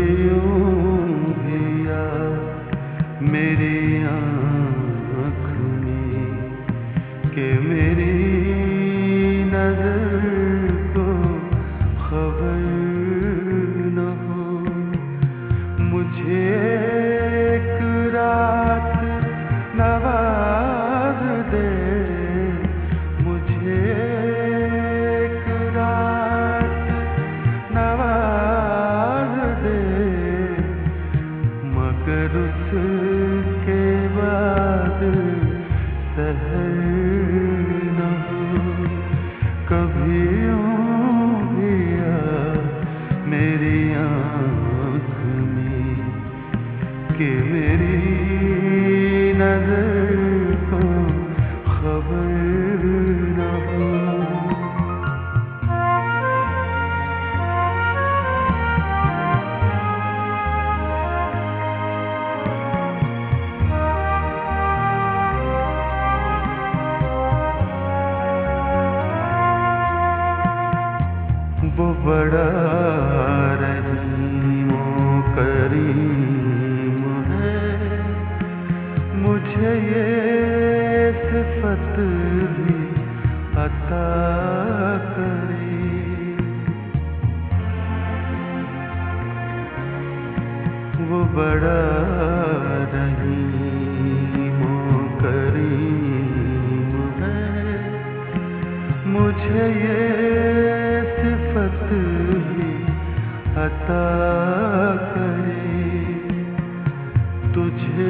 यूं भी यार मेरी आँख में कि मेरी नजर को खबर न हो। मुझे एक रात नवाज दे, मुझे एक रात नवाज दे, मगर उसके बाद सहर न हो। कभी यूं भी यार मेरी आँख में कि मेरी नजर को खबर न हो। वो बड़ा रहीम ओ करीम है, मुझे ये सिफत भी अता करे। वो बड़ा रहीम ओ करीम है, मुझे ये सिफत भी अता करे। तुझे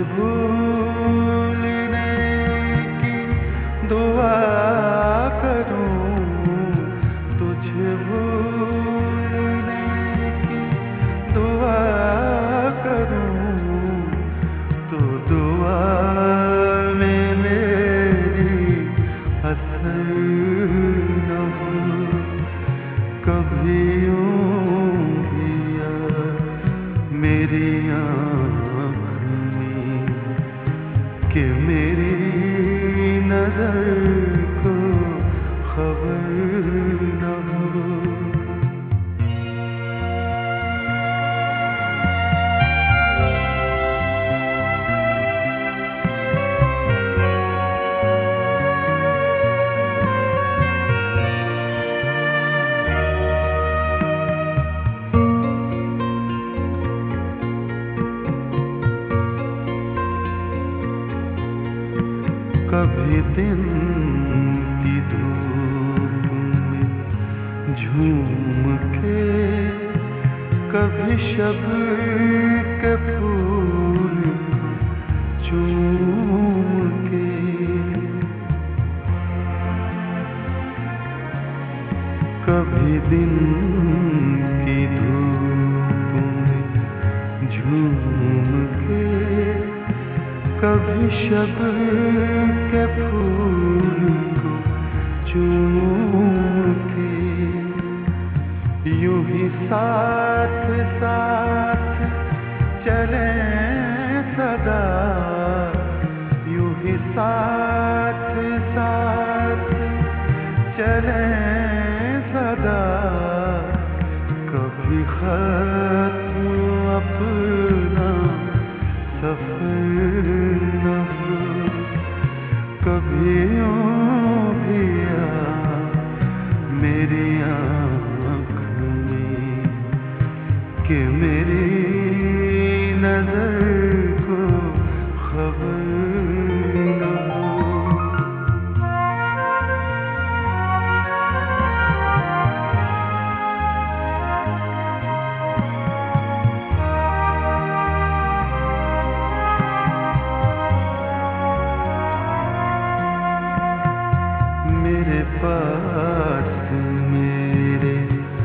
भूलने की दुआ करूं, तुझे भूलने की दुआ करूं, तो दुआ में मेरी असर न हो। कभी यूं भी यार मेरी आँख में कि मेरी नजर को खबर न हो। कभी दिन की धूप में झूम के, कभी शब के फूल को चूम के, कभी दिन की धूप में झूम के, कभी शब के फूल को चूम के, यूं ही साथ साथ चले सदा, यूं ही साथ साथ चले सदा। कभी खत्म अपना सफर न हो। कभी यूं भी यार मेरी आँख में कि मेरी नजर को खबर न हो। मेरे पास मेरे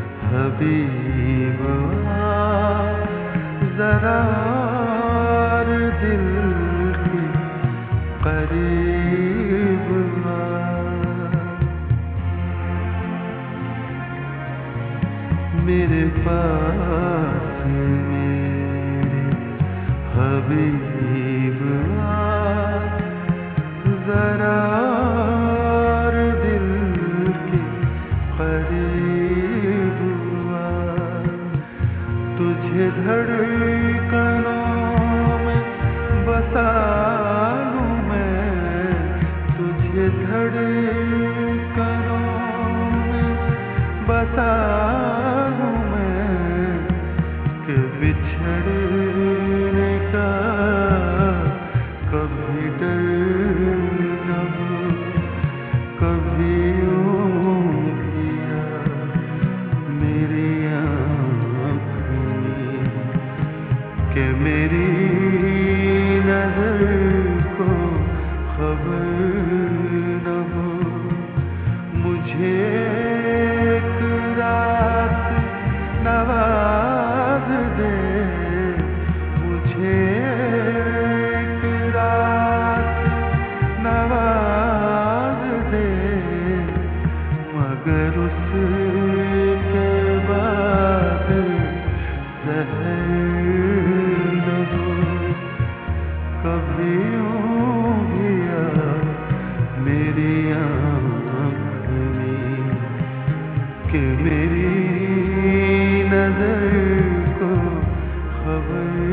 हबीब आ, जरा और दिल के करीब आ। मेरे पास मेरे हबीब आ, जरा करीब आ। तुझे धड़ धड़कनों में बसा लूं मैं, तुझे धड़कनों में बसा लूं मैं, कि बिछड़ने का कभी डर न हो, कभी यूं किया मेरी आँखों में, कि मेरी नजर को खबर न हो। मुझे एक रात नवाज दे, मुझे एक रात नवाज दे, मगर उसके बाद ज़हर न हो, कभी यूं गया मेरी आँख में, कि मेरी नजर को खबर